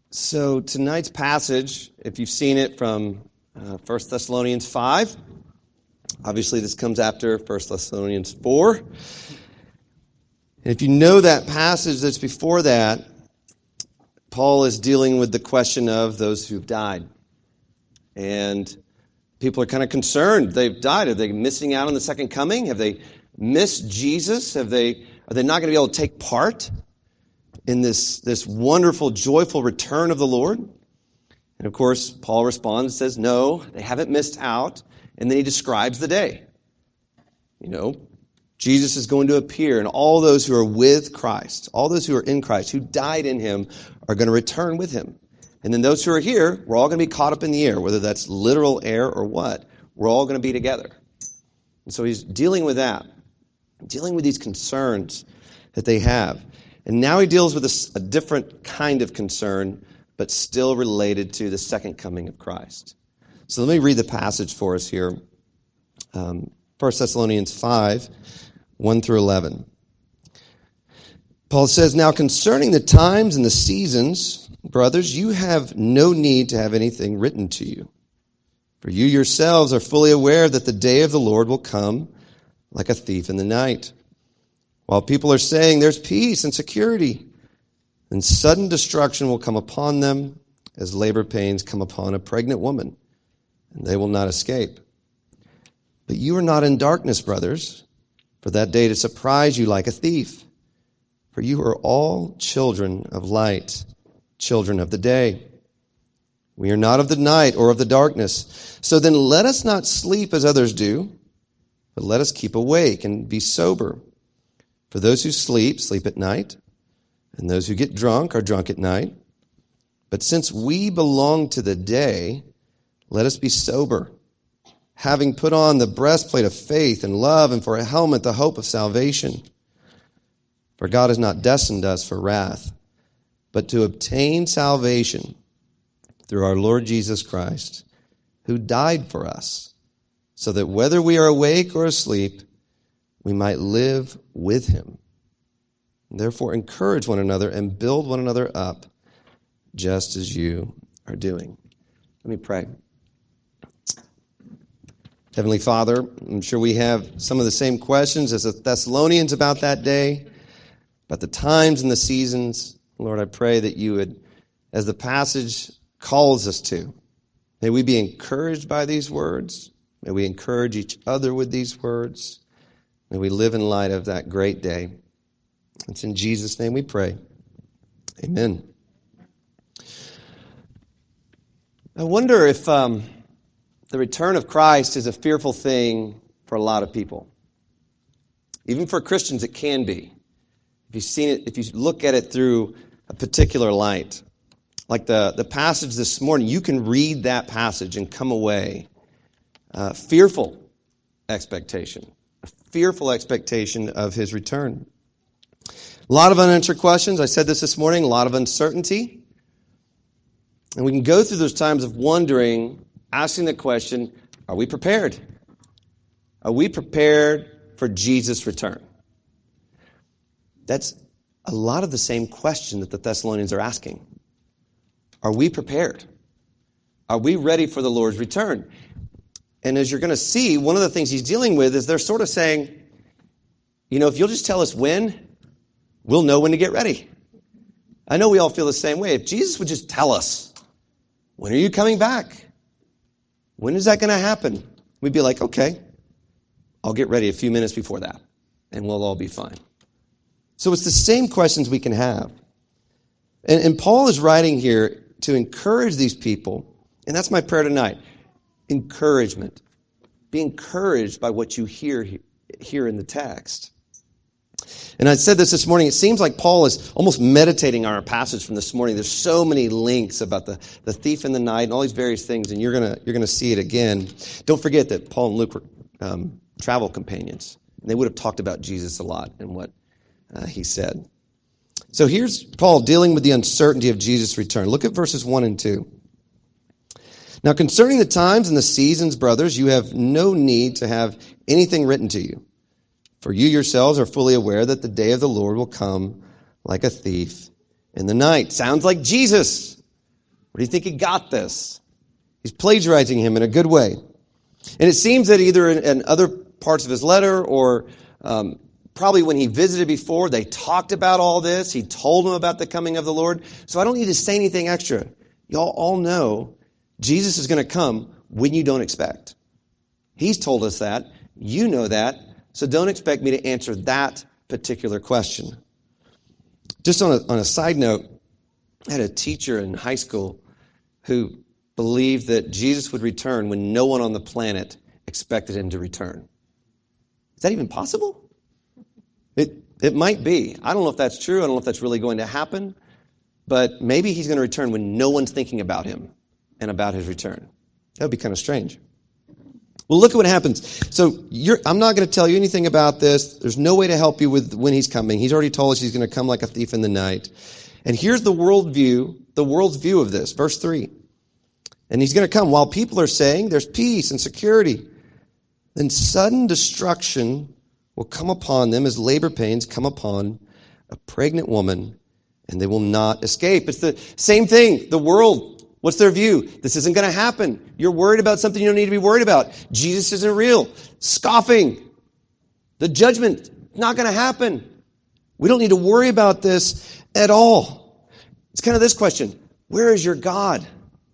So tonight's passage, if you've seen it from 1 Thessalonians 5, obviously this comes after 1 Thessalonians 4. And if you know that passage that's before that, Paul is dealing with the question of those who've died. And people are kind of concerned. They've died. Are they missing out on the second coming? Have they missed Jesus? Are they not going to be able to take part in this wonderful, joyful return of the Lord? And of course, Paul responds and says, no, they haven't missed out. And then he describes the day. Jesus is going to appear, and all those who are with Christ, all those who are in Christ, who died in him, are going to return with him. And then those who are here, we're all going to be caught up in the air, whether that's literal air or what. We're all going to be together. And so he's dealing with that, dealing with these concerns that they have. And now he deals with a different kind of concern, but still related to the second coming of Christ. So let me read the passage for us here. 1 Thessalonians 5, 1 through 11. Paul says, now concerning the times and the seasons, brothers, you have no need to have anything written to you. For you yourselves are fully aware that the day of the Lord will come like a thief in the night. While people are saying there's peace and security, then sudden destruction will come upon them as labor pains come upon a pregnant woman, and they will not escape. But you are not in darkness, brothers, for that day to surprise you like a thief. For you are all children of light, children of the day. We are not of the night or of the darkness. So then let us not sleep as others do, but let us keep awake and be sober. For those who sleep, sleep at night, and those who get drunk are drunk at night. But since we belong to the day, let us be sober, having put on the breastplate of faith and love, and for a helmet the hope of salvation. For God has not destined us for wrath, but to obtain salvation through our Lord Jesus Christ, who died for us, so that whether we are awake or asleep, we might live with him. Therefore, encourage one another and build one another up, just as you are doing. Let me pray. Heavenly Father, I'm sure we have some of the same questions as the Thessalonians about that day, about the times and the seasons. Lord, I pray that you would, as the passage calls us to, may we be encouraged by these words. May we encourage each other with these words. May we live in light of that great day. It's in Jesus' name we pray. Amen. I wonder if the return of Christ is a fearful thing for a lot of people. Even for Christians, it can be. If you've seen it, if you look at it through a particular light, like the passage this morning, you can read that passage and come away fearful expectation. A fearful expectation of his return. A lot of unanswered questions. I said this morning, a lot of uncertainty. And we can go through those times of wondering, asking the question, are we prepared? Are we prepared for Jesus' return? That's a lot of the same question that the Thessalonians are asking. Are we prepared? Are we ready for the Lord's return? And as you're going to see, one of the things he's dealing with is they're sort of saying, if you'll just tell us when, we'll know when to get ready. I know we all feel the same way. If Jesus would just tell us, when are you coming back? When is that going to happen? We'd be like, okay, I'll get ready a few minutes before that, and we'll all be fine. So it's the same questions we can have. And Paul is writing here to encourage these people, and that's my prayer tonight. Encouragement. Be encouraged by what you hear in the text. And I said this morning, it seems like Paul is almost meditating on our passage from this morning. There's so many links about the thief in the night and all these various things, and you're gonna see it again. Don't forget that Paul and Luke were travel companions. And they would have talked about Jesus a lot and what he said. So here's Paul dealing with the uncertainty of Jesus' return. Look at verses 1 and 2. Now concerning the times and the seasons, brothers, you have no need to have anything written to you. For you yourselves are fully aware that the day of the Lord will come like a thief in the night. Sounds like Jesus. Or do you think he got this? He's plagiarizing him in a good way. And it seems that either in other parts of his letter or probably when he visited before, they talked about all this. He told them about the coming of the Lord. So I don't need to say anything extra. Y'all all know Jesus is going to come when you don't expect. He's told us that. You know that. So don't expect me to answer that particular question. Just on a side note, I had a teacher in high school who believed that Jesus would return when no one on the planet expected him to return. Is that even possible? It might be. I don't know if that's true. I don't know if that's really going to happen. But maybe he's going to return when no one's thinking about him and about his return. That would be kind of strange. Well, look at what happens. So I'm not going to tell you anything about this. There's no way to help you with when he's coming. He's already told us he's going to come like a thief in the night. And here's the world's view of this. Verse 3. And he's going to come while people are saying there's peace and security. Then sudden destruction will come upon them as labor pains come upon a pregnant woman, and they will not escape. It's the same thing. The world, what's their view? This isn't going to happen. You're worried about something you don't need to be worried about. Jesus isn't real. Scoffing. The judgment, not going to happen. We don't need to worry about this at all. It's kind of this question. Where is your God?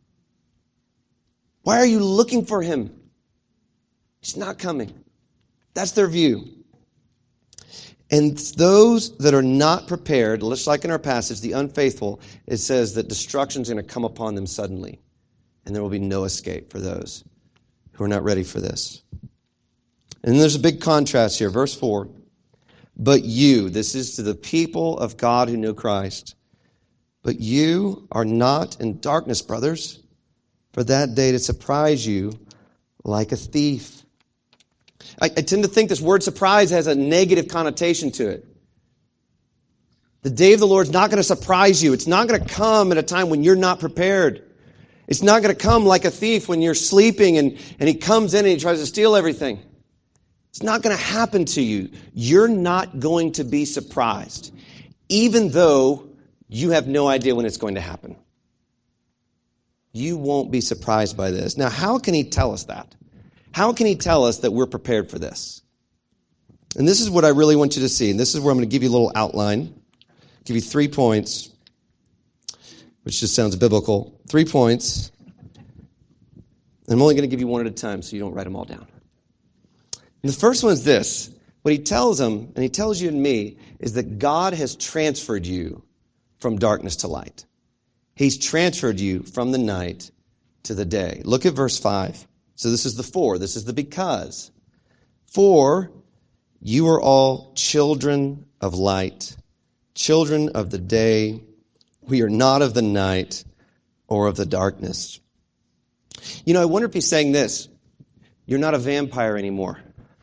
Why are you looking for him? He's not coming. That's their view. And those that are not prepared, just like in our passage, the unfaithful, it says that destruction is going to come upon them suddenly. And there will be no escape for those who are not ready for this. And there's a big contrast here. Verse 4. But you, this is to the people of God who know Christ. But you are not in darkness, brothers, for that day to surprise you like a thief. I tend to think this word surprise has a negative connotation to it. The day of the Lord is not going to surprise you. It's not going to come at a time when you're not prepared. It's not going to come like a thief when you're sleeping and he comes in and he tries to steal everything. It's not going to happen to you. You're not going to be surprised, even though you have no idea when it's going to happen. You won't be surprised by this. Now, how can he tell us that? How can he tell us that we're prepared for this? And this is what I really want you to see. And this is where I'm going to give you a little outline. Give you 3 points, which just sounds biblical. 3 points. And I'm only going to give you one at a time so you don't write them all down. And the first one is this. What he tells them, and he tells you and me, is that God has transferred you from darkness to light. He's transferred you from the night to the day. Look at verse 5. So this is the for. This is the because. For you are all children of light, children of the day. We are not of the night or of the darkness. You know, I wonder if he's saying this. You're not a vampire anymore.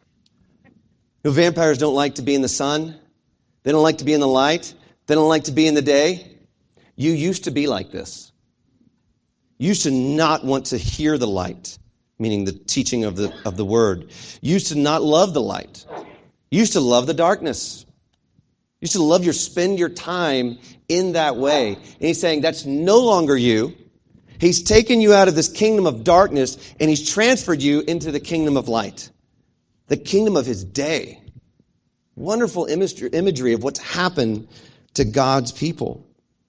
No, vampires don't like to be in the sun. They don't like to be in the light. They don't like to be in the day. You used to be like this. You used to not want to hear the light, meaning the teaching of the word. You used to not love the light. You used to love the darkness. You used to spend your time in that way. And he's saying that's no longer you. He's taken you out of this kingdom of darkness and he's transferred you into the kingdom of light. The kingdom of his day. Wonderful imagery of what's happened to God's people.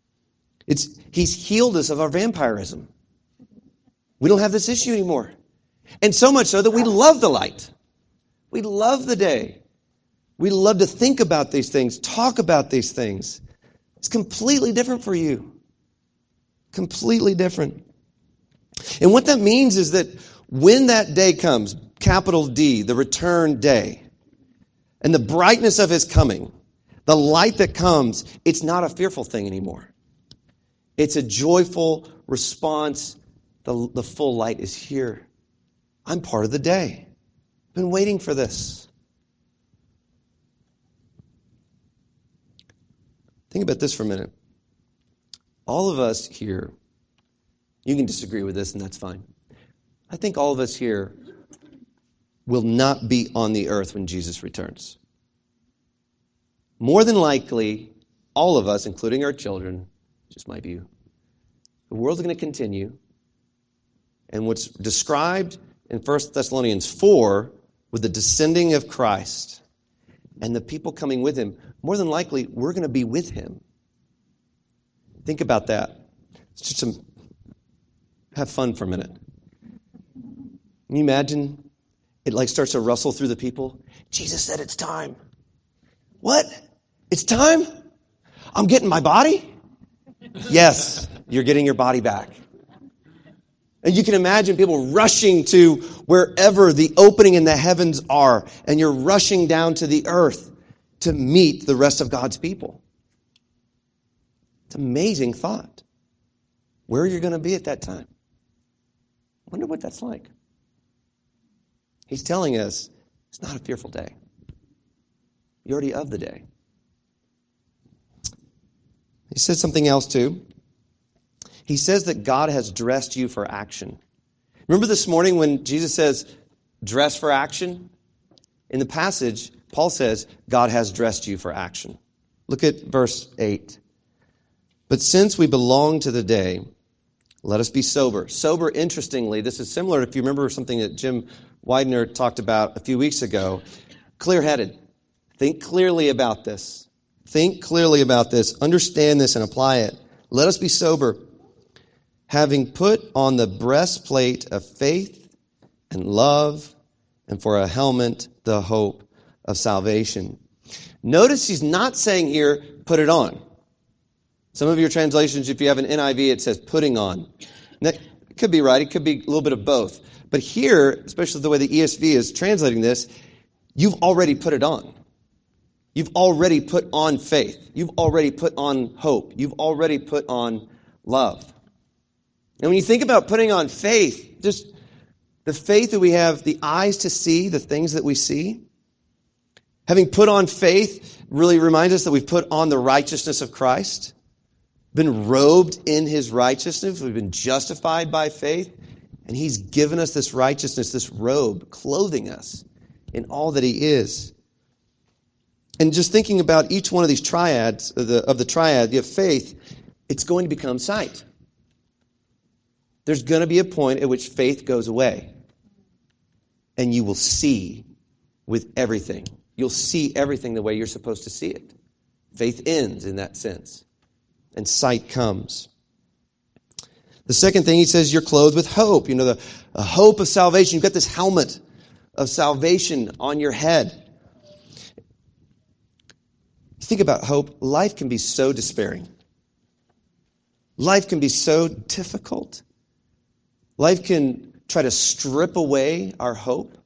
He's healed us of our vampirism. We don't have this issue anymore. And so much so that we love the light. We love the day. We love to think about these things, talk about these things. It's completely different for you. Completely different. And what that means is that when that day comes, capital D, the return day, and the brightness of his coming, the light that comes, it's not a fearful thing anymore. It's a joyful response. The full light is here. I'm part of the day. I've been waiting for this. Think about this for a minute. All of us here, you can disagree with this and that's fine. I think all of us here will not be on the earth when Jesus returns. More than likely, all of us, including our children, just my view, The world's going to continue. And what's described in 1 Thessalonians 4 with the descending of Christ and the people coming with him, more than likely, we're going to be with him. Think about that. It's just have fun for a minute. Can you imagine it starts to rustle through the people? Jesus said it's time. What? It's time? I'm getting my body? Yes, you're getting your body back. And you can imagine people rushing to wherever the opening in the heavens are, and you're rushing down to the earth to meet the rest of God's people. It's an amazing thought. Where you're going to be at that time. I wonder what that's like. He's telling us it's not a fearful day. You're already of the day. He says something else too. He says that God has dressed you for action. Remember this morning when Jesus says, dress for action? In the passage, Paul says, God has dressed you for action. Look at verse 8. But since we belong to the day, let us be sober. Sober, interestingly, this is similar, if you remember something that Jim Widener talked about a few weeks ago. Clear-headed. Think clearly about this. Think clearly about this. Understand this and apply it. Let us be sober, having put on the breastplate of faith and love, and for a helmet, the hope of salvation. Notice he's not saying here, put it on. Some of your translations, if you have an NIV, it says putting on. And that could be right. It could be a little bit of both. But here, especially the way the ESV is translating this, you've already put it on. You've already put on faith. You've already put on hope. You've already put on love. And when you think about putting on faith, just the faith that we have the eyes to see, the things that we see. Having put on faith really reminds us that we've put on the righteousness of Christ, been robed in his righteousness. We've been justified by faith. And he's given us this righteousness, this robe, clothing us in all that he is. And just thinking about each one of these triads, of the triad, you have faith, it's going to become sight. There's going to be a point at which faith goes away. And you will see with everything. You'll see everything the way you're supposed to see it. Faith ends in that sense. And sight comes. The second thing he says, you're clothed with hope. You know, the hope of salvation. You've got this helmet of salvation on your head. Think about hope. Life can be so despairing. Life can be so difficult. Life can try to strip away our hope.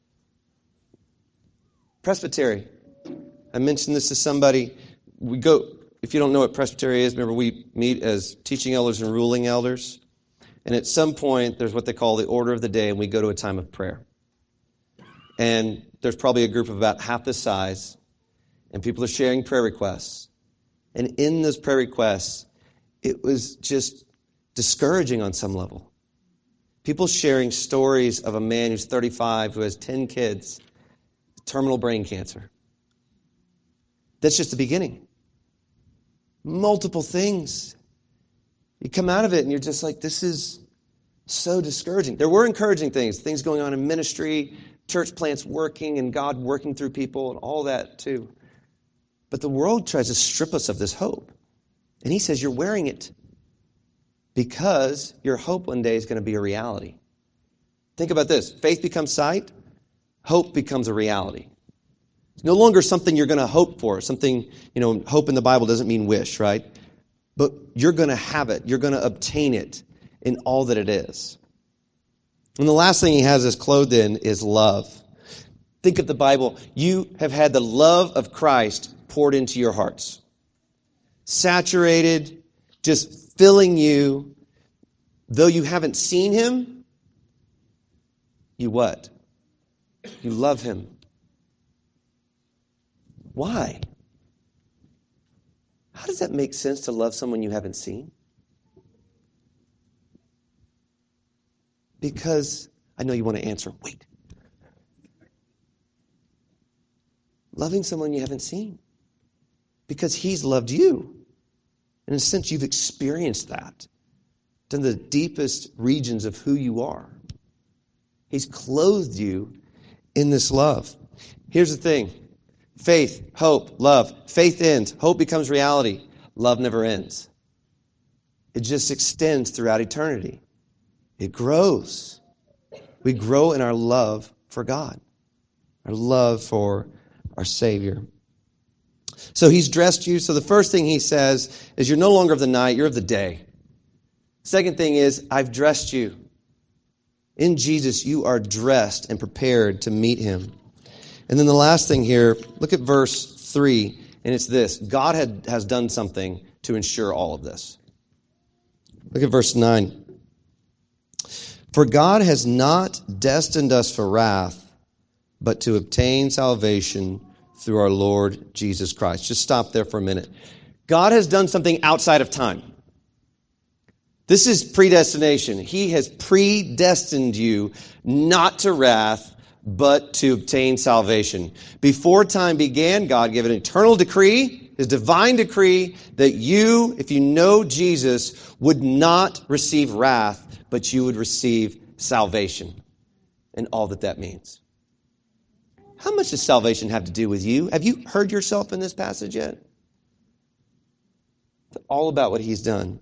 Presbytery. I mentioned this to somebody. We go, if you don't know what presbytery is, remember we meet as teaching elders and ruling elders. And at some point, there's what they call the order of the day, and we go to a time of prayer. And there's probably a group of about half the size, and people are sharing prayer requests. And in those prayer requests, it was just discouraging on some level. People sharing stories of a man who's 35, who has 10 kids, terminal brain cancer. That's just the beginning. Multiple things. You come out of it and you're just like, this is so discouraging. There were encouraging things going on in ministry, church plants working, and God working through people, and all that too. But the world tries to strip us of this hope. And he says, you're wearing it because your hope one day is going to be a reality. Think about this. Faith becomes sight. Hope becomes a reality. It's no longer something you're going to hope for. Something, hope in the Bible doesn't mean wish, right? But you're going to have it. You're going to obtain it in all that it is. And the last thing he has us clothed in is love. Think of the Bible. You have had the love of Christ poured into your hearts. Saturated, just filling you. Though you haven't seen him, you what? You love him. Why? How does that make sense to love someone you haven't seen? Because I know you want to answer. Wait. Loving someone you haven't seen. Because he's loved you. In a sense, you've experienced that. to the deepest regions of who you are. He's clothed you in this love. Here's the thing. Faith, hope, love. Faith ends. Hope becomes reality. Love never ends. It just extends throughout eternity. It grows. We grow in our love for God, our love for our Savior. So he's dressed you. So the first thing he says is you're no longer of the night, you're of the day. Second thing is, I've dressed you. In Jesus, you are dressed and prepared to meet him. And then the last thing here, look at verse 3, and it's this. God has done something to ensure all of this. Look at verse 9. For God has not destined us for wrath, but to obtain salvation through our Lord Jesus Christ. Just stop there for a minute. God has done something outside of time. This is predestination. He has predestined you not to wrath, but to obtain salvation. Before time began, God gave an eternal decree, his divine decree, that you, if you know Jesus, would not receive wrath, but you would receive salvation. And all that means. How much does salvation have to do with you? Have you heard yourself in this passage yet? It's all about what he's done.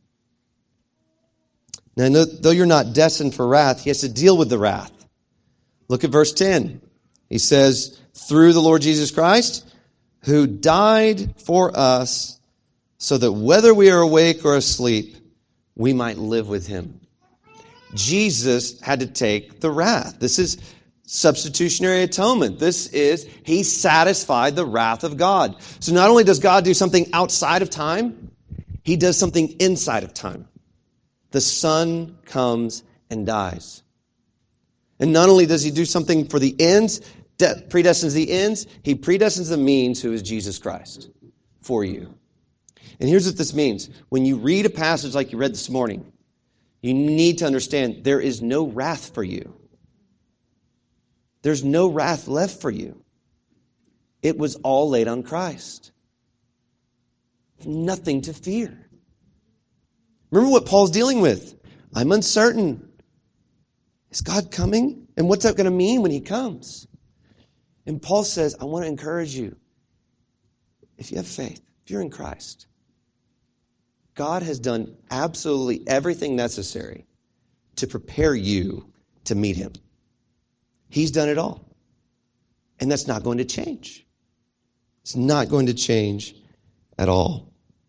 Now, though you're not destined for wrath, he has to deal with the wrath. Look at verse 10. He says, through the Lord Jesus Christ, who died for us, so that whether we are awake or asleep, we might live with him. Jesus had to take the wrath. This is substitutionary atonement. This is, he satisfied the wrath of God. So not only does God do something outside of time, he does something inside of time. The Son comes and dies. And not only does he do something for the ends, predestines the ends, he predestines the means, who is Jesus Christ, for you. And here's what this means. When you read a passage like you read this morning, you need to understand there is no wrath for you. There's no wrath left for you. It was all laid on Christ. Nothing to fear. Remember what Paul's dealing with. I'm uncertain. Is God coming? And what's that going to mean when he comes? And Paul says, I want to encourage you. If you have faith, if you're in Christ, God has done absolutely everything necessary to prepare you to meet him. He's done it all. And that's not going to change. It's not going to change at all.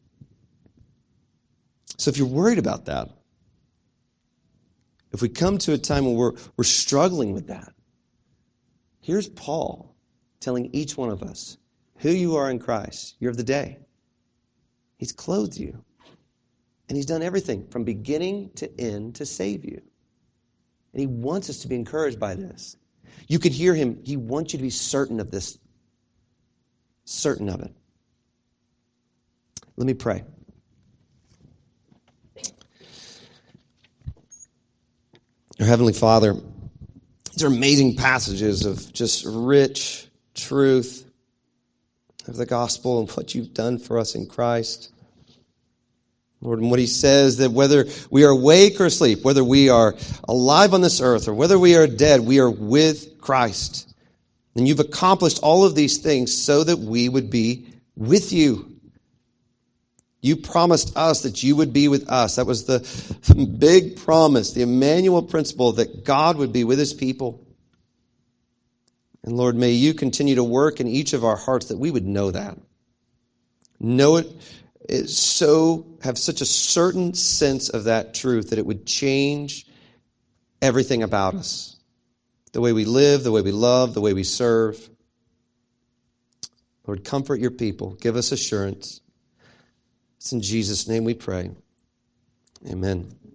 So if you're worried about that, if we come to a time when we're struggling with that, here's Paul telling each one of us who you are in Christ. You're of the day. He's clothed you. And he's done everything from beginning to end to save you. And he wants us to be encouraged by this. You could hear him. He wants you to be certain of this. Certain of it. Let me pray. Our Heavenly Father, these are amazing passages of just rich truth of the gospel and what you've done for us in Christ. Lord, and what he says, that whether we are awake or asleep, whether we are alive on this earth or whether we are dead, we are with Christ. And you've accomplished all of these things so that we would be with you. You promised us that you would be with us. That was the big promise, the Emmanuel principle, that God would be with his people. And Lord, may you continue to work in each of our hearts that we would know that. Know it, have such a certain sense of that truth that it would change everything about us. The way we live, the way we love, the way we serve. Lord, comfort your people. Give us assurance. It's in Jesus' name we pray. Amen.